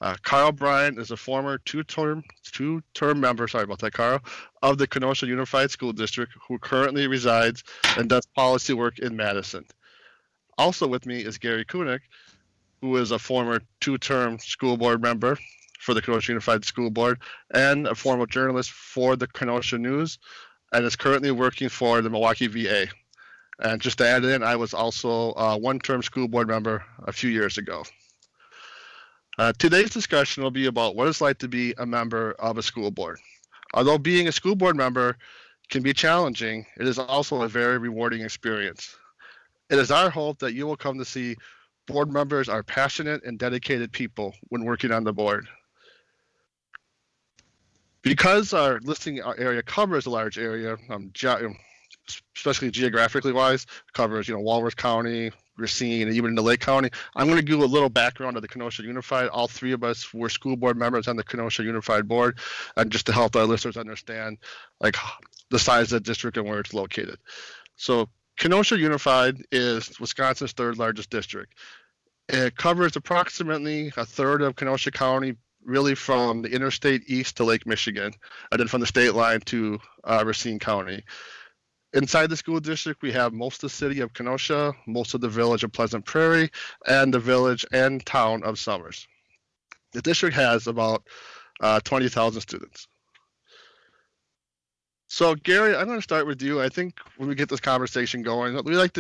Carl Bryan is a former two-term member, sorry about that, Carl, of the Kenosha Unified School District who currently resides and does policy work in Madison. Also with me is Gary Kunick, who is a former two-term school board member for the Kenosha Unified School Board and a former journalist for the Kenosha News, and is currently working for the Milwaukee VA. And just to add in, I was also a one-term school board member a few years ago. Today's discussion will be about what it's like to be a member of a school board. Although being a school board member can be challenging, it is also a very rewarding experience. It is our hope that you will come to see board members are passionate and dedicated people when working on the board. Because our listing area covers a large area, especially geographically wise, covers Walworth County, Racine, and even into Lake County, I'm going to give a little background of the Kenosha Unified. All three of us were school board members on the Kenosha Unified Board, and just to help our listeners understand like the size of the district and where it's located. So Kenosha Unified is Wisconsin's third largest district. It covers approximately a third of Kenosha County, really from the interstate east to Lake Michigan, and then from the state line to Racine County. Inside the school district, we have most of the city of Kenosha, most of the village of Pleasant Prairie, and the village and town of Somers. The district has about 20,000 students. So, Gary, I'm going to start with you. I think when we get this conversation going,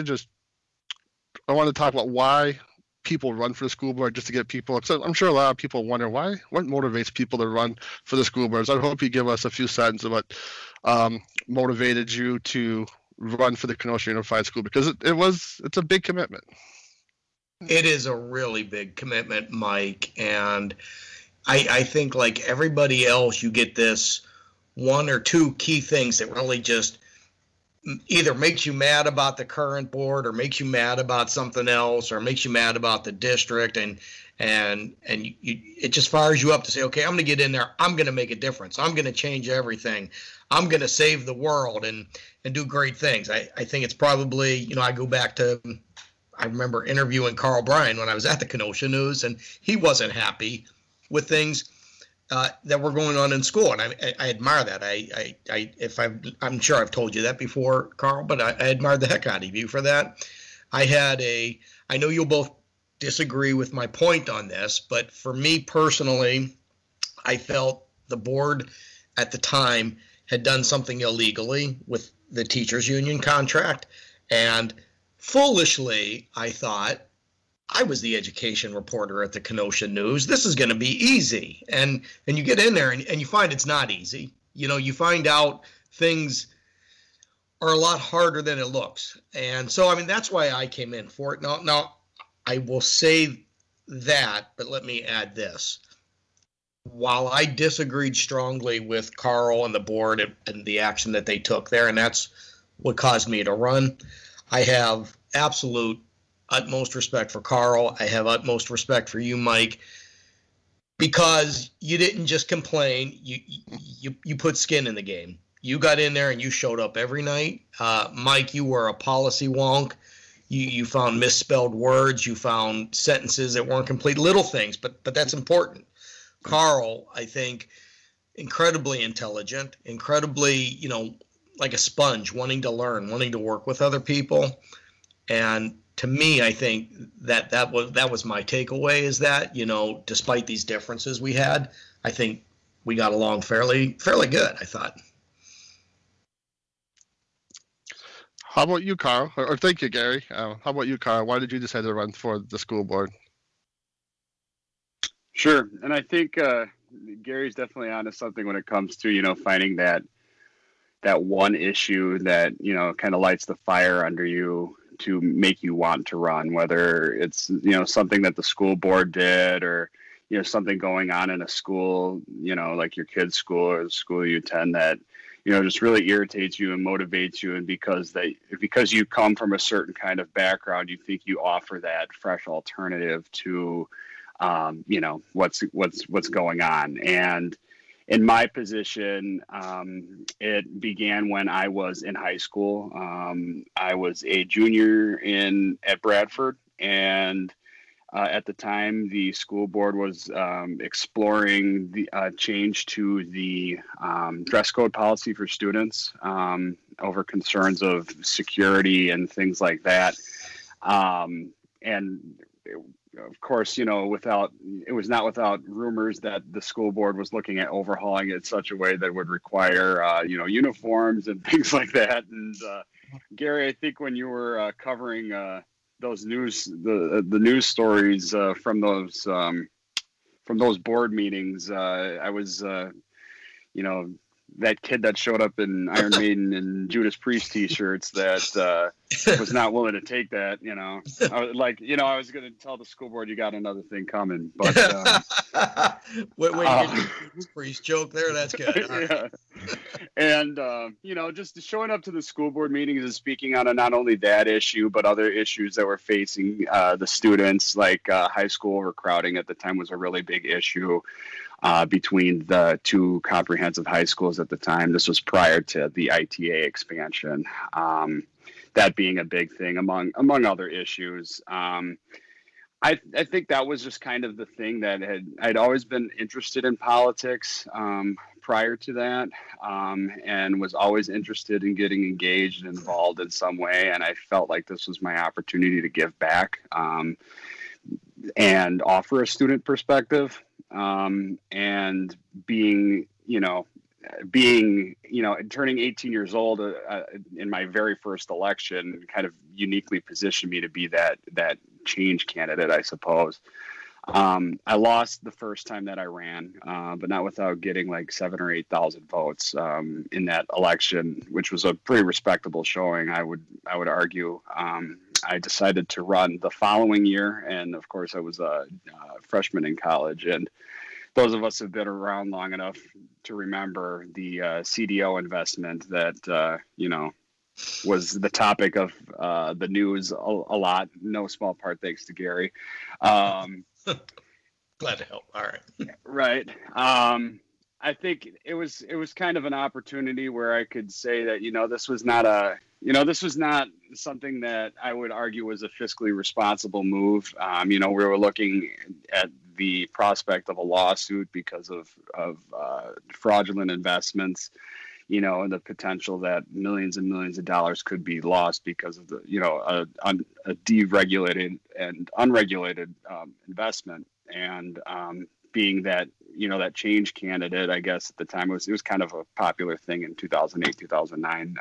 I want to talk about why people run for the school board, just to get people, I'm sure a lot of people wonder what motivates people to run for the school boards. I hope you give us a few sentences of what motivated you to run for the Kenosha Unified School, because it's a big commitment. It is a really big commitment, Mike, and I think like everybody else, you get this one or two key things that really just either makes you mad about the current board or makes you mad about something else or makes you mad about the district, and it just fires you up to say, okay, I'm going to get in there. I'm going to make a difference. I'm going to change everything. I'm going to save the world and do great things. I think it's probably, I go back to, I remember interviewing Carl Bryan when I was at the Kenosha News, and he wasn't happy with things that were going on in school, and I admire that. I'm sure I've told you that before, Carl, but I admired the heck out of you for that. I know you'll both disagree with my point on this, but for me personally, I felt the board at the time had done something illegally with the teachers union contract, and foolishly, I thought, I was the education reporter at the Kenosha News. This is going to be easy. And you get in there and you find it's not easy. You find out things are a lot harder than it looks. And so, that's why I came in for it. Now, I will say that, but let me add this. While I disagreed strongly with Carl and the board and the action that they took there, and that's what caused me to run, I have utmost respect for Carl. I have utmost respect for you, Mike, because you didn't just complain. You put skin in the game. You got in there and you showed up every night. Mike, you were a policy wonk. You found misspelled words. You found sentences that weren't complete. Little things, but that's important. Carl, I think, incredibly intelligent, incredibly, like a sponge, wanting to learn, wanting to work with other people. And to me, I think that was my takeaway, is that, despite these differences we had, I think we got along fairly good, I thought. How about you, Carl? Or thank you, Gary. How about you, Carl? Why did you decide to run for the school board? Sure. And I think Gary's definitely onto something when it comes to, finding that one issue that, kind of lights the fire under you to make you want to run, whether it's, something that the school board did or, something going on in a school, like your kid's school or the school you attend that, just really irritates you and motivates you. And because you come from a certain kind of background, you think you offer that fresh alternative to, what's going on. And in my position, it began when I was in high school. I was a junior at Bradford, and At the time, the school board was exploring the change to the dress code policy for students over concerns of security and things like that. And of course, it was not without rumors that the school board was looking at overhauling it in such a way that would require, uniforms and things like that. And Gary, I think when you were covering those the news stories from those board meetings, I was, that kid that showed up in Iron Maiden and Judas Priest T-shirts that was not willing to take that. I was going to tell the school board you got another thing coming, but wait, Judas Priest joke there. That's good. Yeah. And just showing up to the school board meetings and speaking on not only that issue but other issues that were facing the students, like high school overcrowding at the time was a really big issue. Between the two comprehensive high schools at the time. This was prior to the ITA expansion. That being a big thing among other issues. I think that was just kind of the thing that I'd always been interested in politics prior to that, and was always interested in getting engaged and involved in some way. And I felt like this was my opportunity to give back and offer a student perspective. And turning 18 years old in my very first election kind of uniquely positioned me to be that change candidate, I suppose. I lost the first time that I ran, but not without getting like 7,000 or 8,000 votes in that election, which was a pretty respectable showing, I would argue. I decided to run the following year, and of course I was a freshman in college, and those of us who've been around long enough to remember the CDO investment that was the topic of the news a lot, no small part thanks to Gary. Glad to help. All right. Right. I think it was kind of an opportunity where I could say that, this was not something that I would argue was a fiscally responsible move. We were looking at the prospect of a lawsuit because of fraudulent investments, and the potential that millions and millions of dollars could be lost because of a deregulated and unregulated investment. And being that, that change candidate, I guess at the time it was kind of a popular thing in 2008, 2009,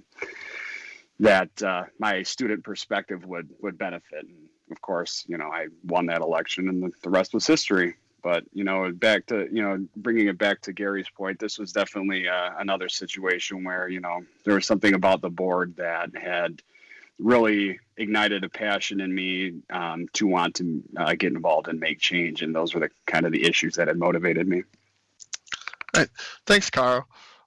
that my student perspective would benefit. And of course, I won that election and the rest was history. But, back to, bringing it back to Gary's point, this was definitely another situation where, there was something about the board that had really ignited a passion in me to want to get involved and make change. And those were the issues that had motivated me. Right. Thanks, Carl.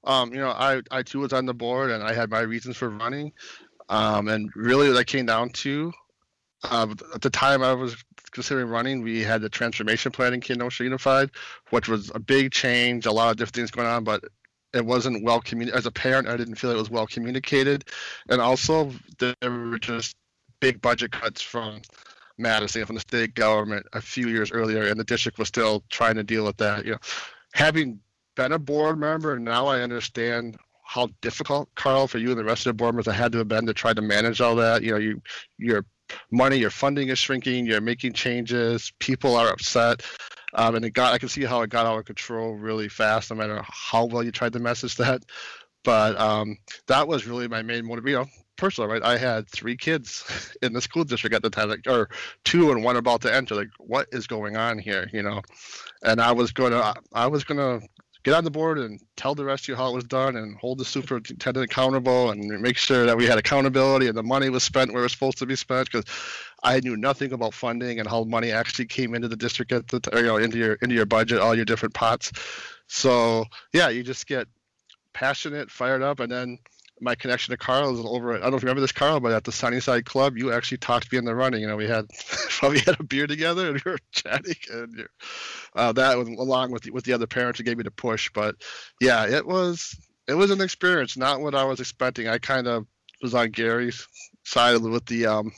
I too was on the board and I had my reasons for running. And really what I came down to, at the time I was considering running, we had the transformation plan in Kenosha Unified, which was a big change, a lot of different things going on, but it wasn't well communicated. As a parent, I didn't feel it was well communicated. And also, there were just big budget cuts from Madison, from the state government a few years earlier, and the district was still trying to deal with that. Having been a board member, now I understand how difficult, Carl, for you and the rest of the board members had to have been to try to manage all that. Your money, your funding is shrinking, you're making changes, people are upset. And I can see how it got out of control really fast, no matter how well you tried to message that. But that was really my main motive. Personally, right? I had 3 kids in the school district at the time, or 2 and 1 about to enter. What is going on here? And I was gonna get on the board and tell the rest of you how it was done and hold the superintendent accountable and make sure that we had accountability and the money was spent where it was supposed to be spent, because I knew nothing about funding and how money actually came into the district into your budget, all your different pots. So yeah, you just get passionate, fired up, and then my connection to Carl is over at, I don't know if you remember this, Carl, but at the Sunnyside Club, you actually talked me in the running. We had probably had a beer together and we were chatting, and that was along with the other parents who gave me the push. But yeah, it was an experience, not what I was expecting. I kind of was on Gary's side with the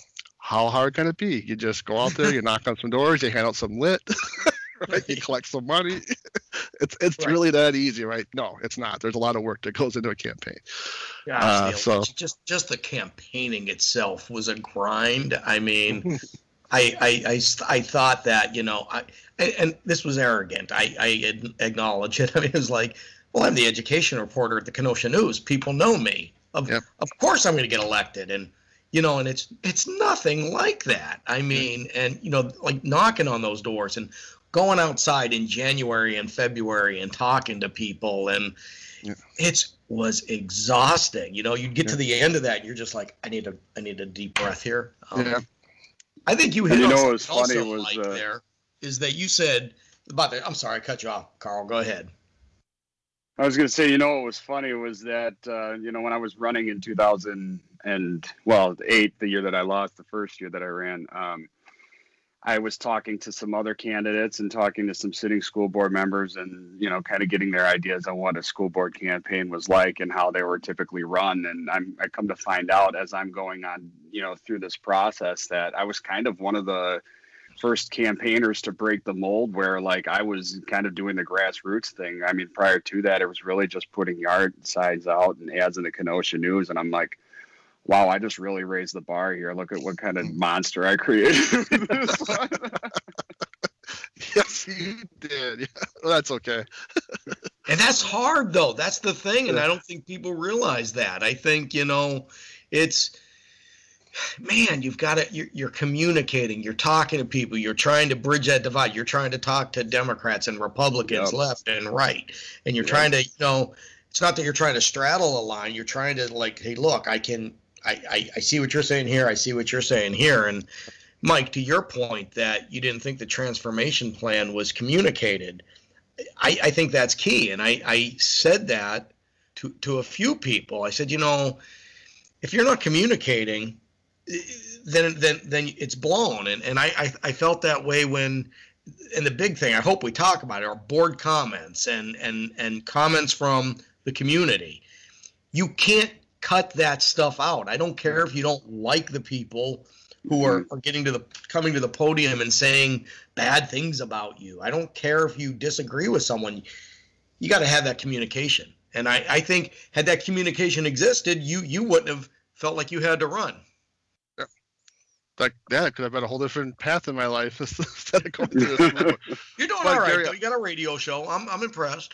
How hard can it be? You just go out there, you knock on some doors, you hand out some lit, right? You collect some money. It's Right. really that easy, right? No, it's not. There's a lot of work that goes into a campaign. Gosh, Neil, So just the campaigning itself was a grind. I mean, I thought that, and this was arrogant. I acknowledge it. I mean, it was like, well, I'm the education reporter at the Kenosha News. People know me. Of course I'm going to get elected. And, and it's nothing like that. I mean, and, like knocking on those doors and going outside in January and February and talking to people. And it was exhausting. You'd get to the end of that and you're just like, I need a deep breath here. I think you hit on what was something funny also was like there is that you said about the, I'm sorry, I cut you off, Carl. Go ahead. I was going to say, what was funny was that, when I was running in 2008, the year that I lost, the first year that I ran, I was talking to some other candidates and talking to some sitting school board members and, kind of getting their ideas on what a school board campaign was like and how they were typically run. And I come to find out as I'm going on, through this process that I was kind of one of the first campaigners to break the mold where like I was kind of doing the grassroots thing. I mean, prior to that, it was really just putting yard signs out and ads in the Kenosha News. And I'm like, wow, I just really raised the bar here. Look at what kind of monster I created. yes, you did. Yeah. Well, that's okay. And that's hard though. That's the thing. And I don't think people realize that. I think, it's, man, you've got to, you're communicating, you're talking to people, you're trying to bridge that divide. You're trying to talk to Democrats and Republicans left and right. And you're trying to, it's not that you're trying to straddle a line. You're trying to like, hey, look, I see what you're saying here. I see what you're saying here. And Mike, to your point that you didn't think the transformation plan was communicated, I think that's key. And I said that to a few people. I said, if you're not communicating, then it's blown. And I felt that way when, and the big thing I hope we talk about it are board comments and comments from the community. You can't cut that stuff out. I don't care if you don't like the people who are coming to the podium and saying bad things about you. I don't care if you disagree with someone. You got to have that communication. And I think had that communication existed, you wouldn't have felt like you had to run. Like that could have been a whole different path in my life instead of going through this road. You're doing all right, though. You got a radio show. I'm impressed.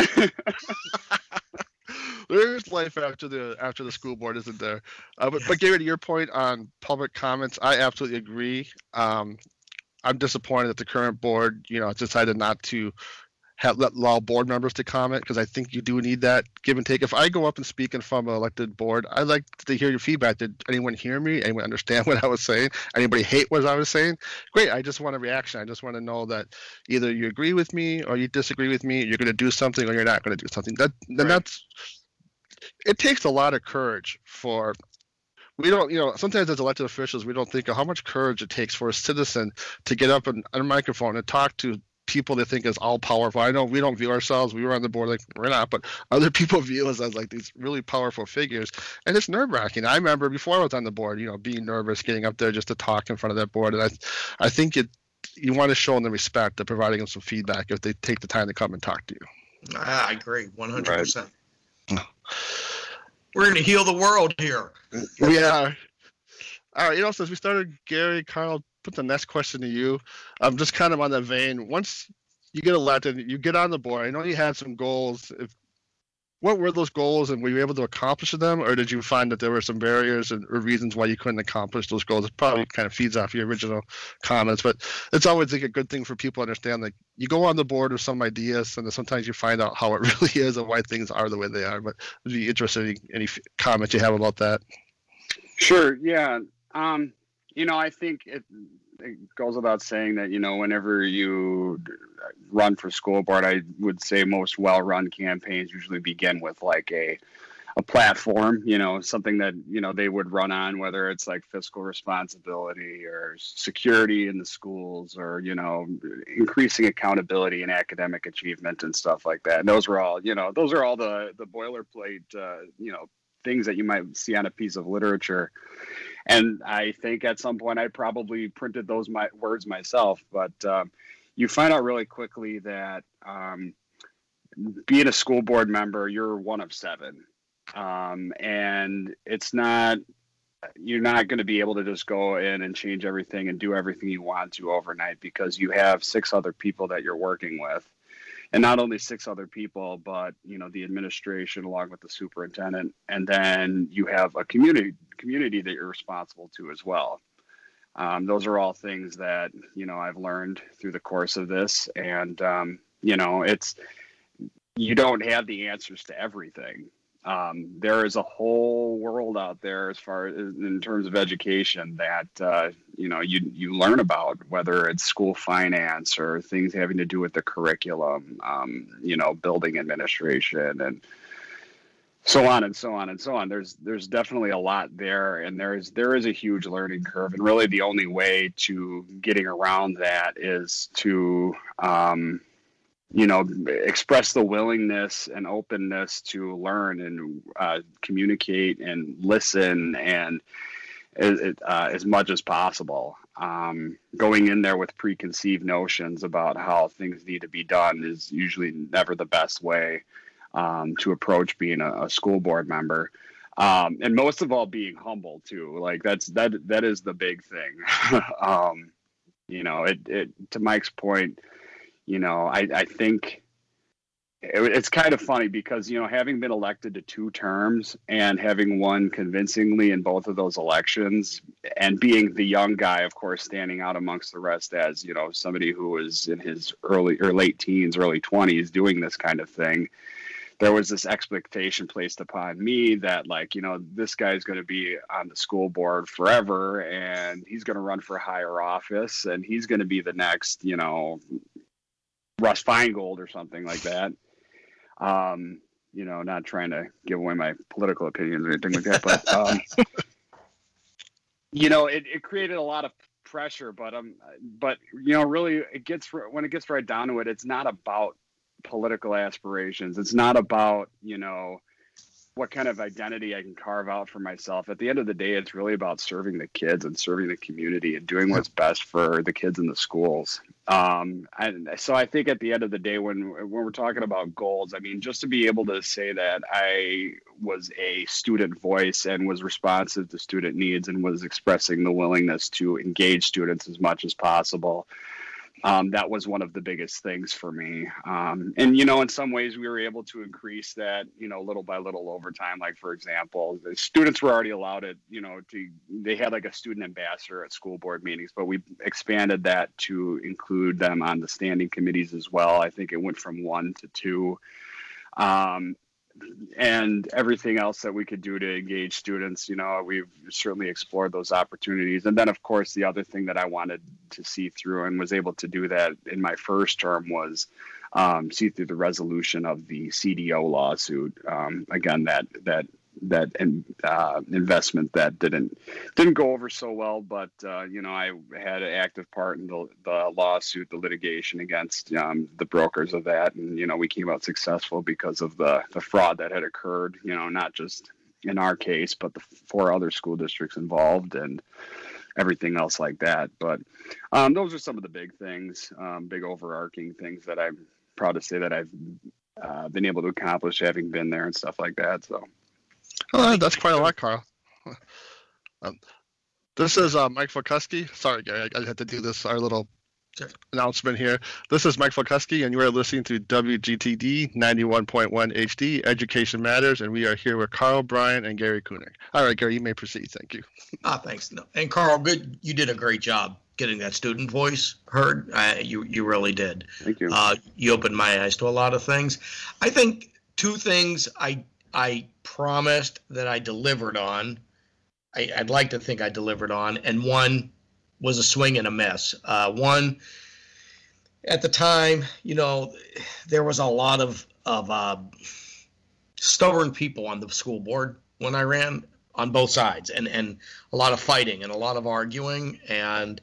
There's life after the school board, isn't there? But Gary, to your point on public comments, I absolutely agree. I'm disappointed that the current board, decided not to allow board members to comment, because I think you do need that give and take. If I go up and speak in front of an elected board, I'd like to hear your feedback. Did anyone hear me? Anyone understand what I was saying? Anybody hate what I was saying? Great. I just want a reaction. I just want to know that either you agree with me or you disagree with me. You're going to do something or you're not going to do something. It takes a lot of courage for. We don't, sometimes as elected officials, we don't think of how much courage it takes for a citizen to get up on a microphone and talk to people they think is all powerful. I know we don't view ourselves, we were on the board like we're not, but other people view us as like these really powerful figures, and it's nerve-wracking. I remember before I was on the board, being nervous getting up there just to talk in front of that board, and I think you want to show them the respect of providing them some feedback if they take the time to come and talk to you. I agree 100%. Right. We're going to heal the world here. We are. All right, since we started, Gary, Carl, put the next question to you. I'm just kind of on that vein. Once you get elected, you get on the board. I know you had some goals. What were those goals, and were you able to accomplish them, or did you find that there were some barriers or reasons why you couldn't accomplish those goals? It probably kind of feeds off your original comments, but it's always like a good thing for people to understand. Like, you go on the board with some ideas, and then sometimes you find out how it really is and why things are the way they are. But I'd be interested in any comments you have about that. Sure. Yeah. I think it goes without saying that, whenever you run for school board, I would say most well-run campaigns usually begin with like a platform, something that, they would run on, whether it's like fiscal responsibility or security in the schools or, increasing accountability and academic achievement and stuff like that. And those are all the boilerplate, things that you might see on a piece of literature. And I think at some point I probably printed those words myself, but you find out really quickly that being a school board member, you're one of 7. And you're not going to be able to just go in and change everything and do everything you want to overnight, because you have 6 other people that you're working with. And not only 6 other people, but, the administration along with the superintendent. And then you have a community that you're responsible to as well. Those are all things that, I've learned through the course of this. And, you don't have the answers to everything. There is a whole world out there as far as in terms of education that, you learn about, whether it's school finance or things having to do with the curriculum, building administration and so on and so on and so on. There's definitely a lot there, and there is a huge learning curve. And really the only way to getting around that is to, express the willingness and openness to learn and communicate and listen and as much as possible. Going in there with preconceived notions about how things need to be done is usually never the best way to approach being a school board member. And most of all, being humble too. Like that is the big thing. To Mike's point, I think it's kind of funny because, having been elected to 2 terms and having won convincingly in both of those elections, and being the young guy, of course, standing out amongst the rest as, somebody who was in his early or late teens, early 20s doing this kind of thing, there was this expectation placed upon me that, like, this guy's going to be on the school board forever, and he's going to run for higher office, and he's going to be the next, Russ Feingold or something like that. Not trying to give away my political opinions or anything like that, but it created a lot of pressure. But really, when it gets right down to it, it's not about political aspirations. It's not about what kind of identity I can carve out for myself. At the end of the day, it's really about serving the kids and serving the community and doing what's best for the kids in the schools. And so I think at the end of the day, when we're talking about goals, I mean, just to be able to say that I was a student voice and was responsive to student needs and was expressing the willingness to engage students as much as possible, that was one of the biggest things for me. And, in some ways we were able to increase that, little by little over time. Like, for example, the students were already allowed it, they had like a student ambassador at school board meetings, but we expanded that to include them on the standing committees as well. I think it went from 1 to 2. And everything else that we could do to engage students, we've certainly explored those opportunities. And then, of course, the other thing that I wanted to see through and was able to do that in my first term was see through the resolution of the CDO lawsuit. Again, that investment that didn't go over so well, but I had an active part in the lawsuit, the litigation against the brokers of that, and we came out successful because of the fraud that had occurred, not just in our case, but the 4 other school districts involved and everything else like that. But those are some of the big things, big overarching things that I'm proud to say that I've been able to accomplish having been there and stuff like that. So. Oh, that's quite a lot, Carl. This is Mike Fokuski. Sorry, Gary, I had to do this, our little announcement here. This is Mike Fokuski, and you are listening to WGTD 91.1 HD, Education Matters, and we are here with Carl Bryan and Gary Koenig. All right, Gary, you may proceed. Thank you. Thanks. No. And Carl, good. You did a great job getting that student voice heard. You really did. Thank you. You opened my eyes to a lot of things. I think 2 things I promised that I delivered on. I'd like to think I delivered on, and one was a swing and a miss. One, at the time, there was a lot of stubborn people on the school board when I ran on both sides, and a lot of fighting and a lot of arguing, and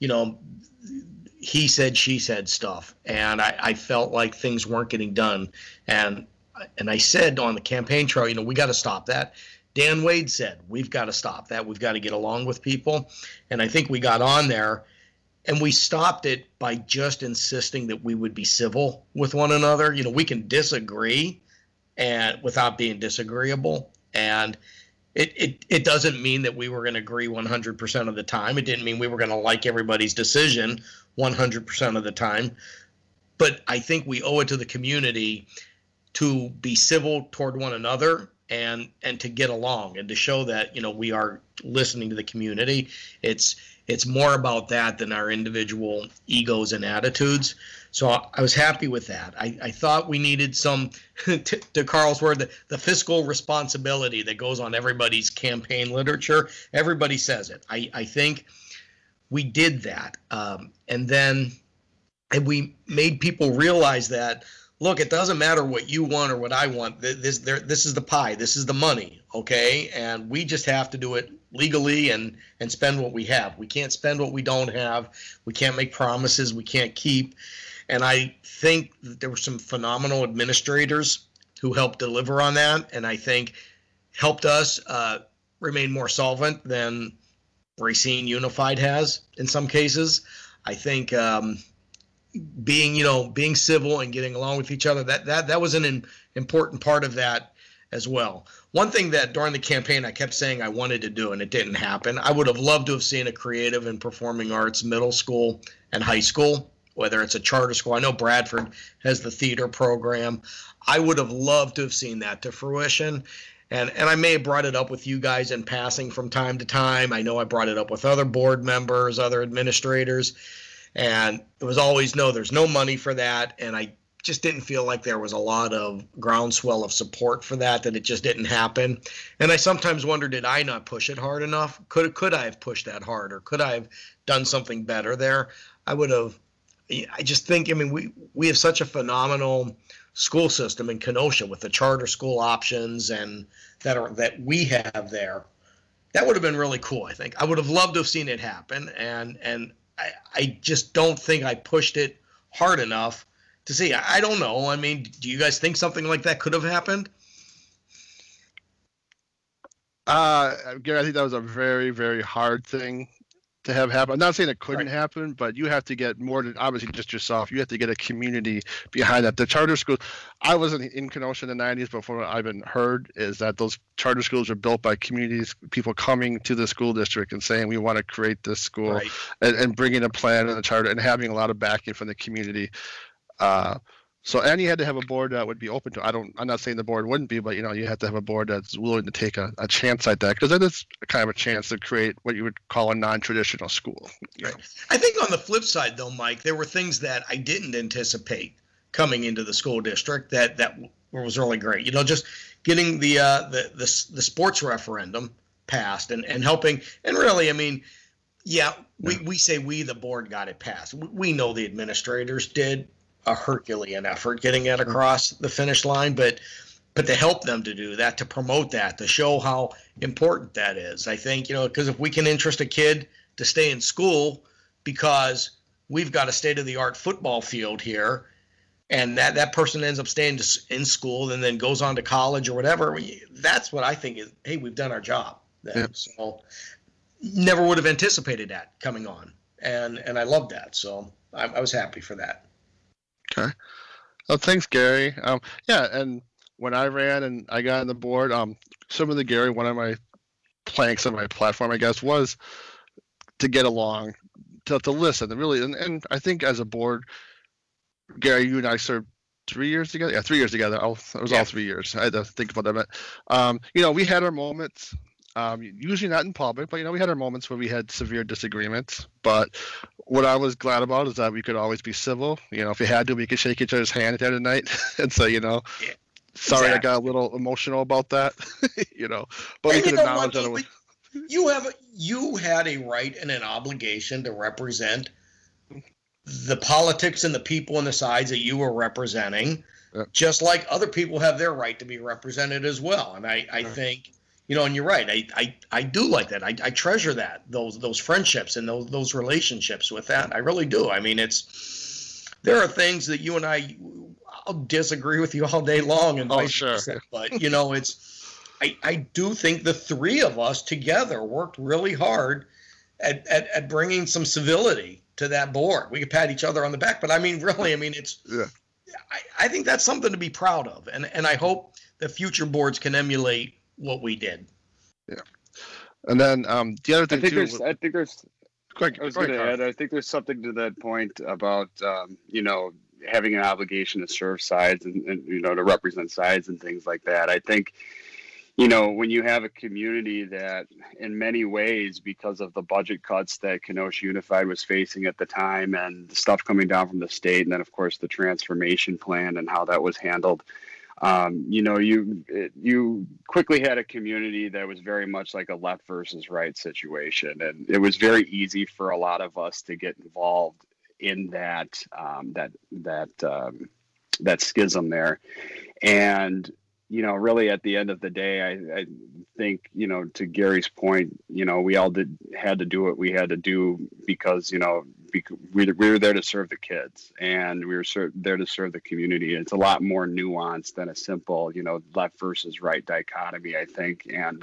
he said, she said stuff, and I felt like things weren't getting done, and I said on the campaign trail, we got to stop that. Dan Wade said, we've got to stop that. We've got to get along with people. And I think we got on there, and we stopped it by just insisting that we would be civil with one another. You know, we can disagree and without being disagreeable. And it doesn't mean that we were going to agree 100% of the time. It didn't mean we were going to like everybody's decision 100% of the time. But I think we owe it to the community to be civil toward one another and to get along and to show that, you know, we are listening to the community. It's more about that than our individual egos and attitudes. So I was happy with that. I thought we needed some, to Carl's word, the fiscal responsibility that goes on everybody's campaign literature. Everybody says it. I think we did that. And we made people realize that, look, it doesn't matter what you want or what I want. This is the pie. This is the money, okay? And we just have to do it legally and spend what we have. We can't spend what we don't have. We can't make promises we can't keep. And I think that there were some phenomenal administrators who helped deliver on that, and I think helped us remain more solvent than Racine Unified has in some cases. I think being civil and getting along with each other, that was an important part of that as well. One thing that during the campaign I kept saying I wanted to do, and it didn't happen, I would have loved to have seen a creative and performing arts middle school and high school, whether it's a charter school. I know Bradford has the theater program. I would have loved to have seen that to fruition. And I may have brought it up with you guys in passing from time to time. I know I brought it up with other board members, other administrators. And it was always, no, there's no money for that. And I just didn't feel like there was a lot of groundswell of support for that it just didn't happen. And I sometimes wonder, did I not push it hard enough? Could I have pushed that harder? Could I have done something better there? I just think, we have such a phenomenal school system in Kenosha with the charter school options and that we have there. That would have been really cool, I think. I would have loved to have seen it happen, and I just don't think I pushed it hard enough to see. I don't know. Do you guys think something like that could have happened? Gary, I think that was a very, very hard thing to have happen. I'm not saying it couldn't happen, but you have to get more than obviously just yourself. You have to get a community behind that. The charter schools, I wasn't in Kenosha in the 90s, but from what I've been heard is that those charter schools are built by communities, people coming to the school district and saying, we want to create this school, and bringing a plan and a charter and having a lot of backing from the community. And you had to have a board that would be open to. I'm not saying the board wouldn't be, but you have to have a board that's willing to take a chance like that, because that is kind of a chance to create what you would call a non-traditional school. Right. I think on the flip side, though, Mike, there were things that I didn't anticipate coming into the school district that was really great. Just getting the sports referendum passed and helping, and really, we say the board got it passed. We know the administrators did a Herculean effort getting it across the finish line, but to help them to do that, to promote that, to show how important that is. I think, because if we can interest a kid to stay in school because we've got a state-of-the-art football field here, and that person ends up staying in school and then goes on to college or whatever, that's what I think is, hey, we've done our job. So never would have anticipated that coming on, and I love that. So I was happy for that. Okay. Well, thanks, Gary. And when I ran and I got on the board, some of the Gary, one of my planks of my platform, I guess, was to get along, to listen, and really, and I think as a board, Gary, you and I served 3 years together. Yeah, 3 years together. It was all 3 years. I had to think about that. But, we had our moments. Usually not in public, but we had our moments where we had severe disagreements. But what I was glad about is that we could always be civil. If we had to, we could shake each other's hand at the end of the night and say, sorry, I got a little emotional about that. But we could acknowledge that it was. You had a right and an obligation to represent the politics and the people and the sides that you were representing, just like other people have their right to be represented as well. And I think. And you're right. I do like that. I treasure that, those friendships and those relationships with that. I really do. There are things that you and I'll disagree with you all day long, and sure. But I I do think the three of us together worked really hard at bringing some civility to that board. We could pat each other on the back, but I mean, really, it's, yeah. I think that's something to be proud of. And I hope that future boards can emulate what we did. Yeah. And then the other thing I think there's something to that point about, having an obligation to serve sides and to represent sides and things like that. I think, when you have a community that in many ways, because of the budget cuts that Kenosha Unified was facing at the time and the stuff coming down from the state, and then of course the transformation plan and how that was handled, you quickly had a community that was very much like a left versus right situation. And it was very easy for a lot of us to get involved in that schism there. And, really at the end of the day, I think, to Gary's point, we all had to do what we had to do because, we were there to serve the kids and we were there to serve the community. It's a lot more nuanced than a simple, left versus right dichotomy, I think. And,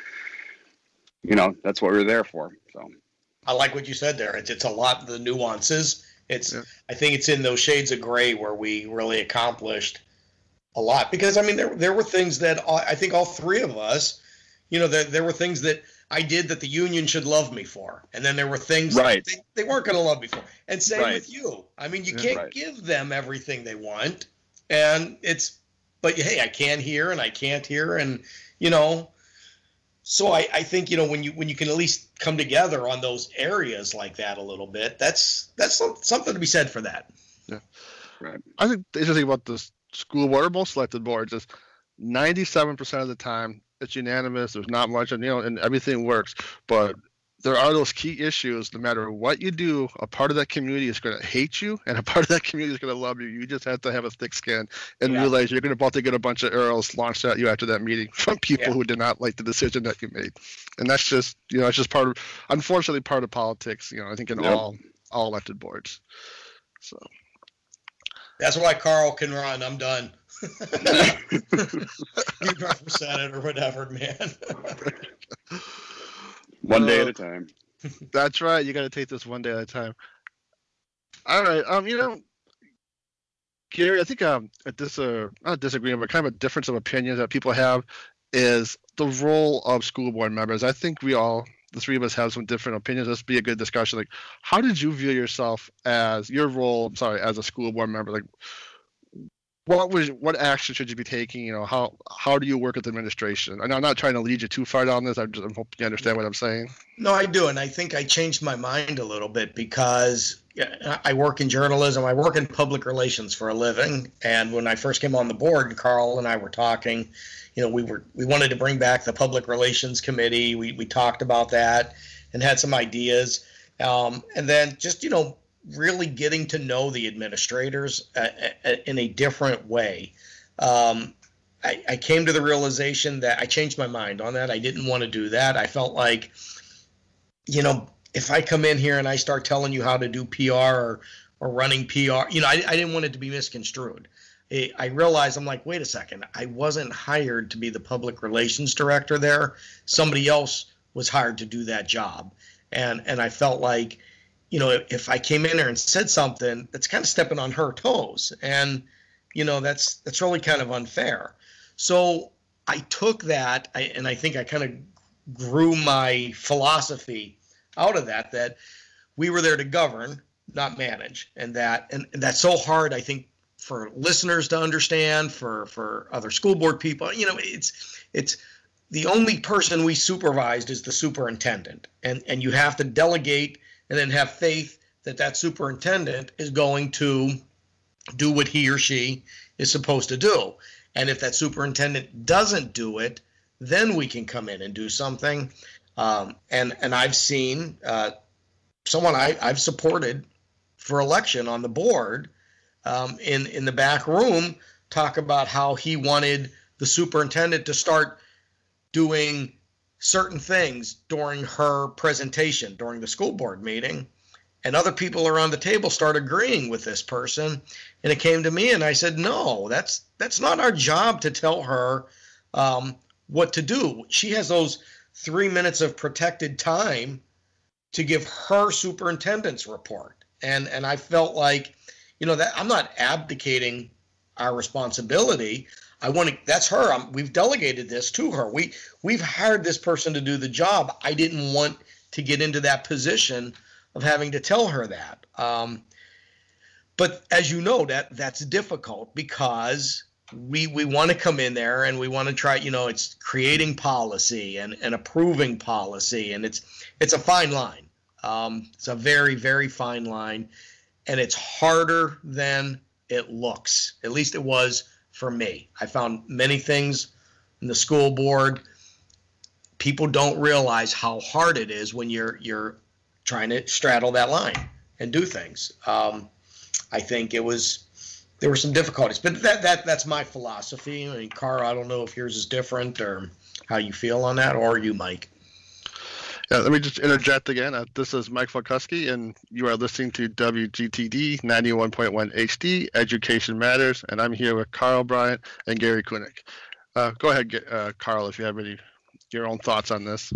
that's what we were there for. So I like what you said there. It's a lot of the nuances. I think it's in those shades of gray where we really accomplished a lot, because there were things that I think all three of us, there were things that I did that the union should love me for, and then there were things that they weren't going to love me for. And same with you. You can't give them everything they want, and but hey, I can hear and I can't hear, and so I think when you can at least come together on those areas like that a little bit, that's something to be said for that. Yeah, right. I think the interesting thing about this school board or most selected boards is 97% of the time it's unanimous. There's not much, and everything works. But there are those key issues. No matter what you do, a part of that community is going to hate you, and a part of that community is going to love you. You just have to have a thick skin and realize you're about to get a bunch of arrows launched at you after that meeting from people who did not like the decision that you made. And that's just, it's just unfortunately part of politics. I think in all elected boards. So. That's why Carl can run. I'm done. You represent it or whatever, man. One day at a time. That's right. You got to take this one day at a time. All right. Gary, I think not a disagreement, but kind of a difference of opinion that people have is the role of school board members. I think the three of us have some different opinions. This would be a good discussion. Like, how did you view yourself as your role, as a school board member? Like, what action should you be taking? How do you work with the administration? And I'm not trying to lead you too far down this. I'm hoping you understand what I'm saying. No, I do. And I think I changed my mind a little bit because I work in journalism. I work in public relations for a living. And when I first came on the board, Carl and I were talking, we wanted to bring back the public relations committee. We talked about that and had some ideas. And then just, really getting to know the administrators in a different way. I came to the realization that I changed my mind on that. I didn't want to do that. I felt like, if I come in here and I start telling you how to do PR or running PR, I didn't want it to be misconstrued. I realized, I'm like, wait a second, I wasn't hired to be the public relations director there. Somebody else was hired to do that job. And I felt like, if I came in there and said something, that's kind of stepping on her toes. And, that's really kind of unfair. So I took that, and I think I kind of grew my philosophy out of that we were there to govern, not manage. And that's so hard, I think, for listeners to understand, for other school board people. It's the only person we supervised is the superintendent. And you have to delegate and then have faith that superintendent is going to do what he or she is supposed to do. And if that superintendent doesn't do it, then we can come in and do something. And I've seen someone I've supported for election on the board in the back room talk about how he wanted the superintendent to start doing certain things during her presentation during the school board meeting, and other people around the table start agreeing with this person. And it came to me and I said, no, that's not our job to tell her what to do. She has those 3 minutes of protected time to give her superintendent's report. And I felt like, that I'm not abdicating our responsibility. That's her. We've delegated this to her. We've hired this person to do the job. I didn't want to get into that position of having to tell her that. But as you know, that's difficult because we want to come in there and we want to try, it's creating policy and approving policy. And it's a fine line. It's a very, very fine line. And it's harder than it looks. At least it was for me. I found many things in the school board. People don't realize how hard it is when you're trying to straddle that line and do things. I think there were some difficulties, but that's my philosophy. I mean, Carl, I don't know if yours is different or how you feel on that, or you, Mike. Yeah, let me just interject again. This is Mike Volkowski, and you are listening to WGTD 91.1 HD, Education Matters, and I'm here with Carl Bryant and Gary Kunick. Go ahead, Carl, if you have your own thoughts on this.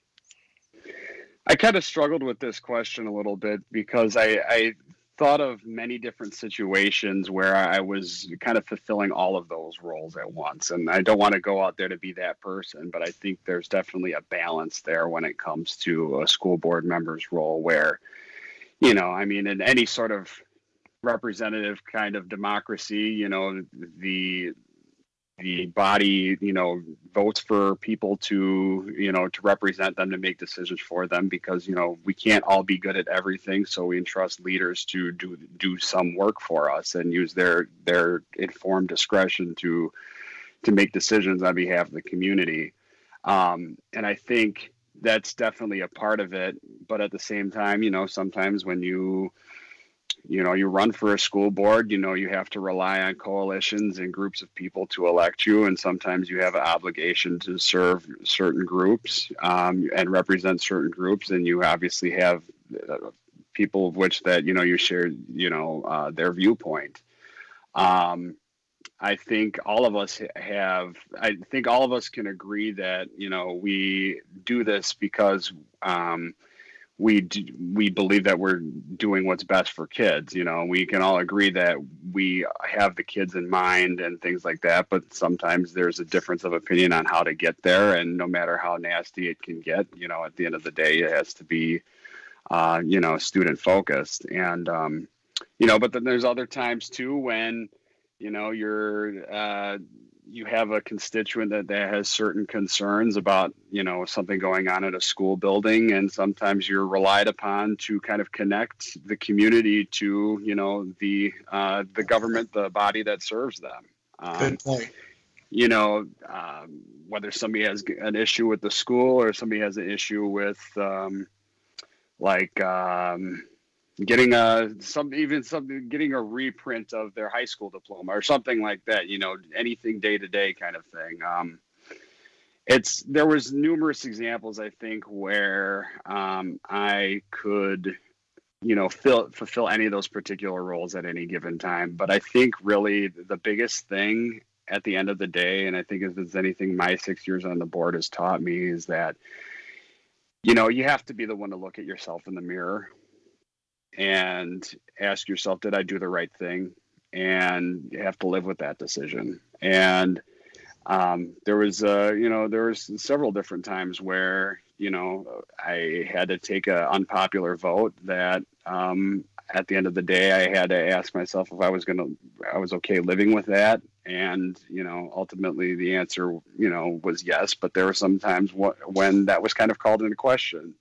I kind of struggled with this question a little bit because I thought of many different situations where I was kind of fulfilling all of those roles at once. And I don't want to go out there to be that person, but I think there's definitely a balance there when it comes to a school board member's role where, in any sort of representative kind of democracy, the body, votes for people to represent them, to make decisions for them, because, we can't all be good at everything. So we entrust leaders to do some work for us and use their informed discretion to make decisions on behalf of the community. And I think that's definitely a part of it. But at the same time, sometimes when you run for a school board, you have to rely on coalitions and groups of people to elect you. And sometimes you have an obligation to serve certain groups and represent certain groups. And you obviously have people of which that, you share, their viewpoint. I think all of us can agree that, we do this because, we believe that we're doing what's best for kids. We can all agree that we have the kids in mind and things like that, but sometimes there's a difference of opinion on how to get there. And no matter how nasty it can get, at the end of the day, it has to be, student focused. And, but then there's other times too, when, you have a constituent that has certain concerns about, something going on at a school building. And sometimes you're relied upon to kind of connect the community to, the government, the body that serves them. Good point. Whether somebody has an issue with the school or somebody has an issue with, getting getting a reprint of their high school diploma or something like that, anything day to day kind of thing. There was numerous examples, I think, where I could, fulfill any of those particular roles at any given time. But I think really the biggest thing at the end of the day, and I think if there's anything my 6 years on the board has taught me, is that, you have to be the one to look at yourself in the mirror and ask yourself, did I do the right thing? And you have to live with that decision. And there was several different times where, I had to take an unpopular vote that at the end of the day, I had to ask myself if I was okay living with that. And, ultimately the answer, was yes, but there were some times when that was kind of called into question.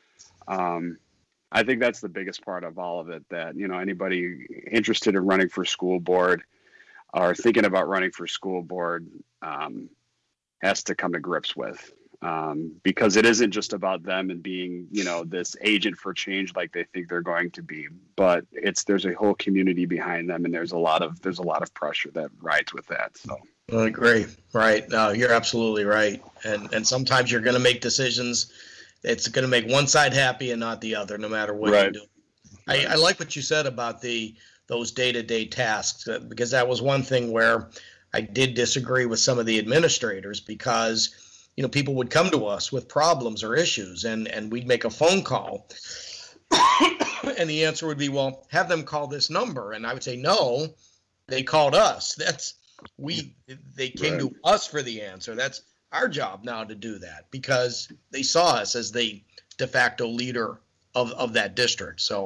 I think that's the biggest part of all of it, that, anybody interested in running for school board or thinking about running for school board has to come to grips with, because it isn't just about them and being, this agent for change like they think they're going to be, but there's a whole community behind them, and there's a lot of pressure that rides with that. So I agree. Right. No, you're absolutely right. And sometimes you're going to make decisions. It's going to make one side happy and not the other, no matter what you do. I like what you said about those day-to-day tasks, because that was one thing where I did disagree with some of the administrators because, people would come to us with problems or issues, and we'd make a phone call. And the answer would be, well, have them call this number. And I would say, no, they called us. They came to us for the answer. That's our job now to do that because they saw us as the de facto leader of that district. So,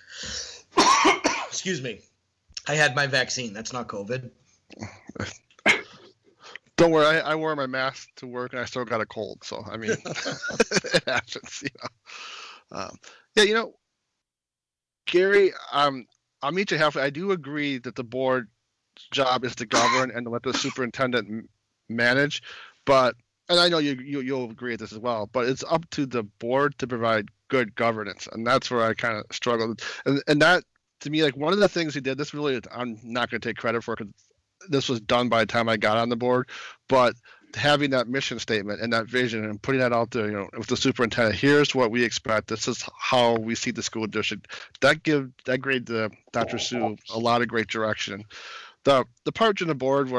excuse me, I had my vaccine. That's not COVID. Don't worry, I wore my mask to work and I still got a cold. So, I mean, it happens, Gary, I'll meet you halfway. I do agree that the board's job is to govern and to let the superintendent manage, and I know you'll agree with this as well, but it's up to the board to provide good governance, and that's where I kind of struggled. And that, to me, like one of the things he did, this really, I'm not going to take credit for because this was done by the time I got on the board, but having that mission statement and that vision and putting that out there, with the superintendent, here's what we expect. This is how we see the school district. That gave Dr. Sue a lot of great direction. The part in the board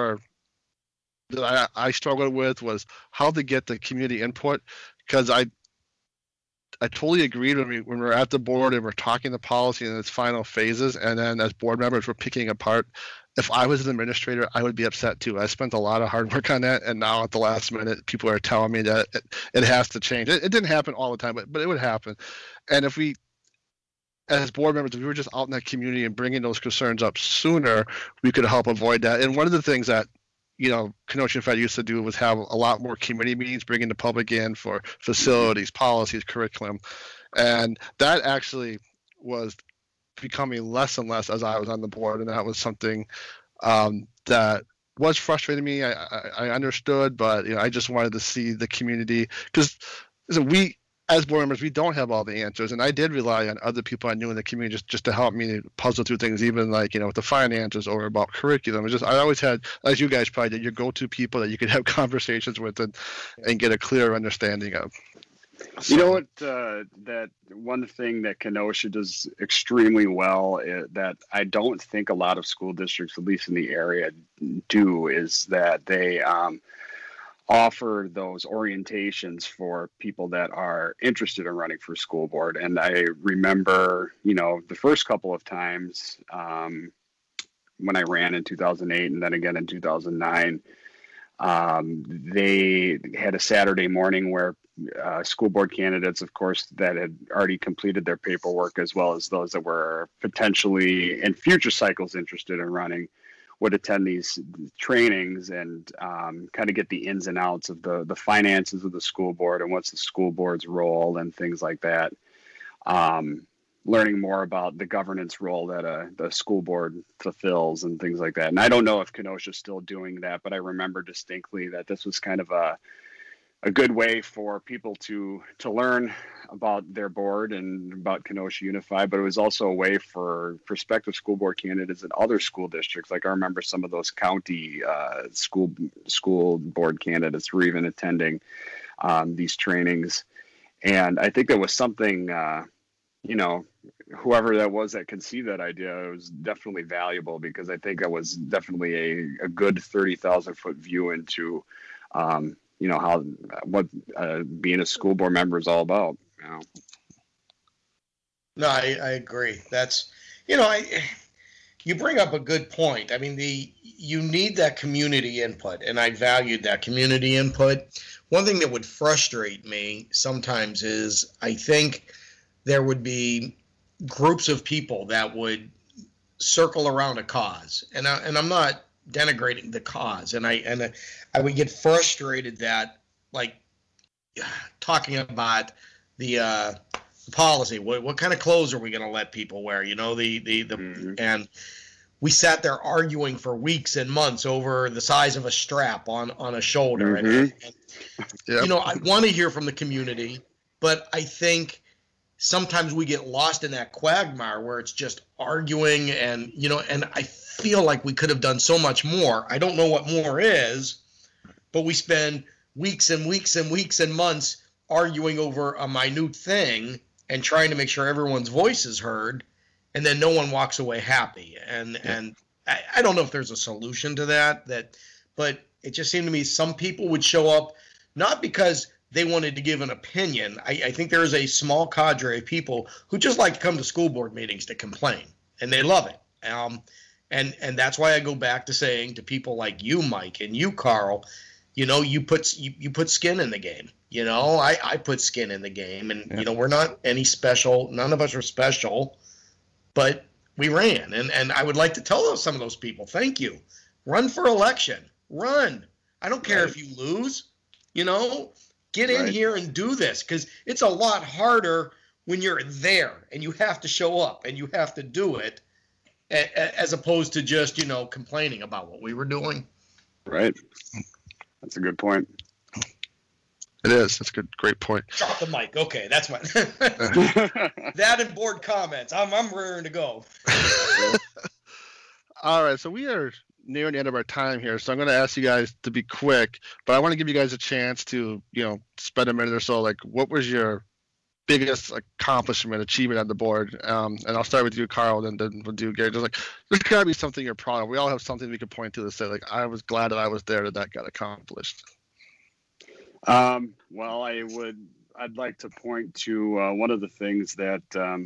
that I struggled with was how to get the community input, because I totally agreed when we're at the board and we're talking the policy in its final phases, and then as board members we're picking apart. If I was an administrator, I would be upset too. I spent a lot of hard work on that, and now at the last minute, people are telling me that it has to change. It didn't happen all the time, but it would happen. And if we, as board members, if we were just out in that community and bringing those concerns up sooner, we could help avoid that. And one of the things that Kenosha Unified used to do was have a lot more community meetings, bringing the public in for facilities, policies, curriculum. And that actually was becoming less and less as I was on the board. And that was something that was frustrating me. I understood, but I just wanted to see the community, because we, as board members, we don't have all the answers, and I did rely on other people I knew in the community just to help me puzzle through things, even like with the finances or about curriculum. I always had, as you guys probably did, your go-to people that you could have conversations with and get a clear understanding of. You know what? That one thing that Kenosha does extremely well that I don't think a lot of school districts, at least in the area, do, is that they offer those orientations for people that are interested in running for school board. And I remember, the first couple of times when I ran in 2008 and then again in 2009, they had a Saturday morning where school board candidates, of course, that had already completed their paperwork, as well as those that were potentially in future cycles interested in running, would attend these trainings and kind of get the ins and outs of the finances of the school board and what's the school board's role and things like that. Learning more about the governance role that the school board fulfills and things like that. And I don't know if Kenosha is still doing that, but I remember distinctly that this was kind of a good way for people to learn about their board and about Kenosha Unified, but it was also a way for prospective school board candidates in other school districts. Like I remember some of those county school board candidates were even attending these trainings. And I think there was something, whoever that was that conceived that idea, it was definitely valuable, because I think that was definitely a good 30,000 foot view into, what being a school board member is all about. No, I agree. That's, you bring up a good point. I mean, you need that community input, and I valued that community input. One thing that would frustrate me sometimes is I think there would be groups of people that would circle around a cause, and I'm not denigrating the cause, and I would get frustrated that, like, talking about the policy, what kind of clothes are we going to let people wear, Mm-hmm. And we sat there arguing for weeks and months over the size of a strap on a shoulder. Mm-hmm. And I want to hear from the community, but I think sometimes we get lost in that quagmire where it's just arguing, and I feel like we could have done so much more. I don't know what more is, but we spend weeks and weeks and weeks and months arguing over a minute thing and trying to make sure everyone's voice is heard, and then no one walks away happy. And I don't know if there's a solution to that, but it just seemed to me some people would show up not because they wanted to give an opinion. I think there is a small cadre of people who just like to come to school board meetings to complain, and they love it. And that's why I go back to saying to people like you, Mike, and you, Carl, you put skin in the game. I put skin in the game, and we're not any special. None of us are special, but we ran, and I would like to tell some of those people, thank you. Run for election. Run. I don't care if you lose. Get in here and do this, because it's a lot harder when you're there and you have to show up and you have to do it, as opposed to just complaining about what we were doing. Right. That's a good point. It is. That's a great point. Drop the mic. Okay, that's my that and board comments. I'm raring to go. All right, so we are nearing the end of our time here, so I'm going to ask you guys to be quick, but I want to give you guys a chance to spend a minute or so. Like, what was your biggest accomplishment, achievement on the board? And I'll start with you, Carl, and then we'll do Gary. There's got to be something you're proud of. We all have something we can point to say, like, I was glad that I was there, that got accomplished. Well, I'd like to point to one of the things that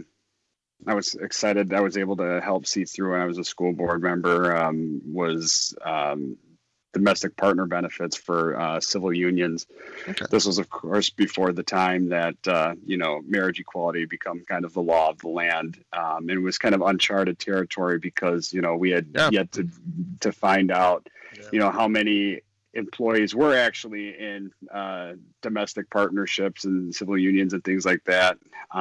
I was excited I was able to help see through when I was a school board member, was domestic partner benefits for civil unions. Okay. This was, of course, before the time that, marriage equality become kind of the law of the land. And it was kind of uncharted territory because, we had yet to find out, how many employees were actually in domestic partnerships and civil unions and things like that,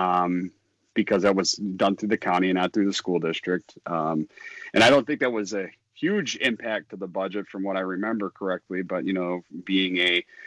because that was done through the county and not through the school district. And I don't think that was a huge impact to the budget from what I remember correctly, but, being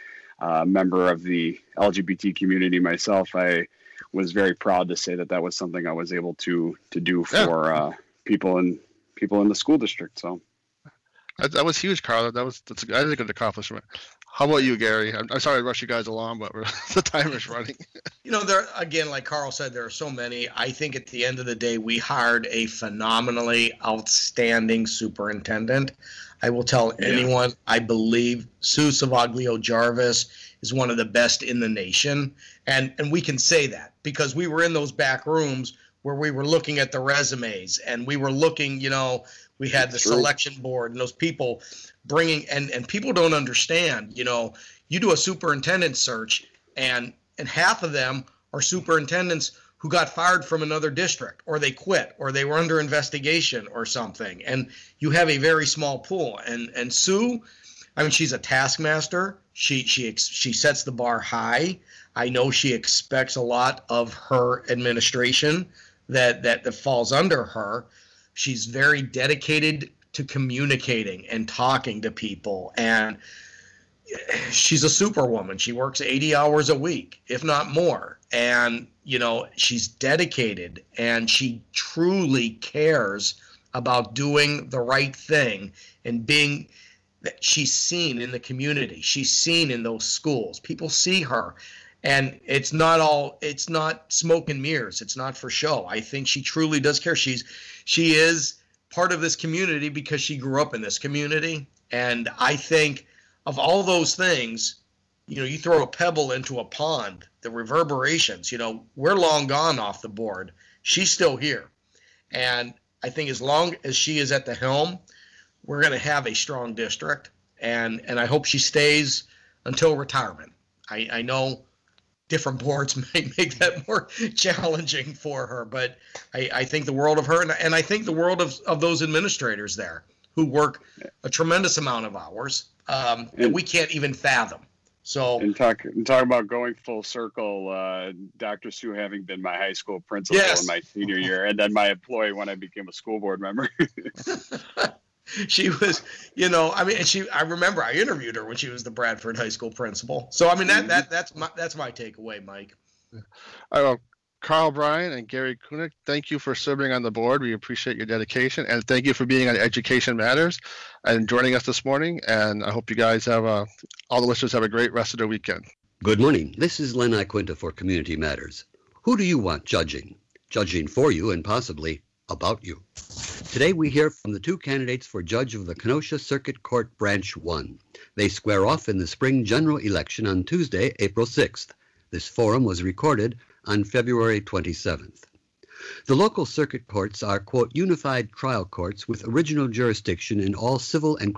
a member of the LGBT community myself, I was very proud to say that was something I was able to do for people in the school district. So. That was huge, Carl. That's a good accomplishment. How about you, Gary? I'm sorry to rush you guys along, but the time is running. There again, like Carl said, there are so many. I think at the end of the day, we hired a phenomenally outstanding superintendent. I will tell anyone, I believe Sue Savaglio Jarvis is one of the best in the nation. And we can say that because we were in those back rooms where we were looking at the resumes and we were looking, we had the selection board and those people bringing, and people don't understand, you do a superintendent search and half of them are superintendents who got fired from another district, or they quit, or they were under investigation or something. And you have a very small pool. And Sue, she's a taskmaster. She sets the bar high. I know she expects a lot of her administration that falls under her. She's very dedicated to communicating and talking to people, and she's a superwoman. She works 80 hours a week, if not more. And, she's dedicated and she truly cares about doing the right thing and she's seen in the community. She's seen in those schools. People see her. And it's not smoke and mirrors. It's not for show. I think she truly does care. She is part of this community because she grew up in this community. And I think of all those things, you throw a pebble into a pond, the reverberations, we're long gone off the board. She's still here. And I think as long as she is at the helm, we're going to have a strong district. And I hope she stays until retirement. I know different boards may make that more challenging for her, but I think the world of her, and I think the world of those administrators there who work a tremendous amount of hours that we can't even fathom. So, and talk about going full circle, Dr. Sue having been my high school principal in my senior year, and then my employee when I became a school board member. She was, I remember I interviewed her when she was the Bradford High School principal. So, that's my takeaway, Mike. Carl Bryan and Gary Kunick, thank you for serving on the board. We appreciate your dedication, and thank you for being on Education Matters and joining us this morning. And I hope you guys have all the listeners have a great rest of their weekend. Good morning. This is Len Iquinta for Community Matters. Who do you want judging? Judging for you and possibly about you. Today we hear from the two candidates for judge of the Kenosha Circuit Court Branch 1. They square off in the spring general election on Tuesday, April 6th. This forum was recorded on February 27th. The local circuit courts are, quote, unified trial courts with original jurisdiction in all civil and